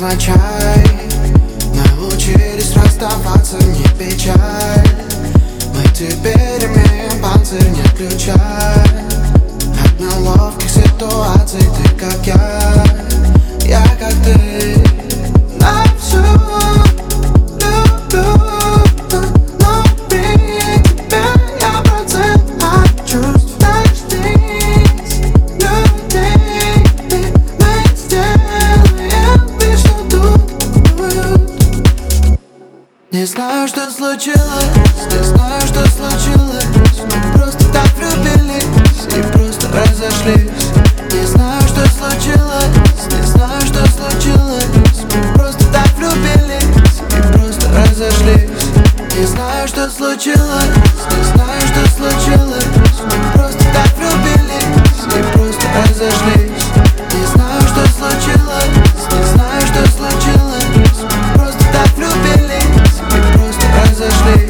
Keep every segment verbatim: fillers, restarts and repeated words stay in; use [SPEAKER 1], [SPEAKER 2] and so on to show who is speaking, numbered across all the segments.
[SPEAKER 1] невзначай научились расставаться, не печаль. Мы теперь имеем панцирь, нет ключа от неловких ситуаций. Ты как я, я как ты. На всю люблю, но при тебе я процент от чувств. Дождись людей, мы сделаем вид, что тут уют. Не знаю, что случилось, не знаю, что случилось. Мы просто так влюбились и просто разошлись. Не знаю, что случилось, не знаю, что случилось. Мы просто так влюбились и просто разошлись. Не знаю, что случилось, не знаю, что случилось. Мы просто так влюбились и просто разошлись. Не знаю, что случилось, не знаю, что случилось. Мы просто так влюбились и просто разошлись.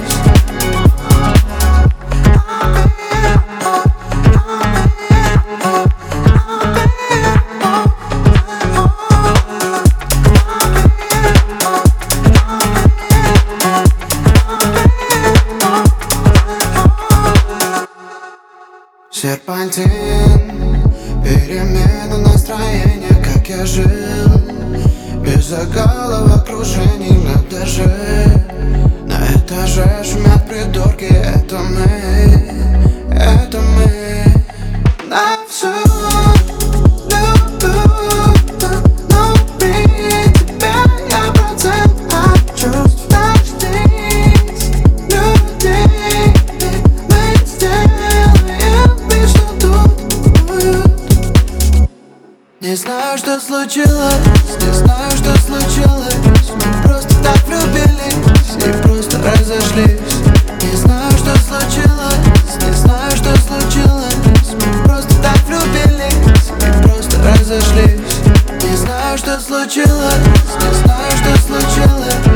[SPEAKER 1] Серпантин, перемена настроения, как я жил без закала в окружении на этаже. На этаже шумят придурки, это мы, это мы. На всю люблю, но при тебе я процент от чувств. Дождись людей, мы сделаем вид, что тут уют. Не знаю, что случилось, не знаю, что случилось. Мы просто так влюбились и просто разошлись. Не знаю, что случилось, не знаю, что случилось. Мы просто так влюбились и просто разошлись. Не знаю, что случилось, не знаю, что случилось.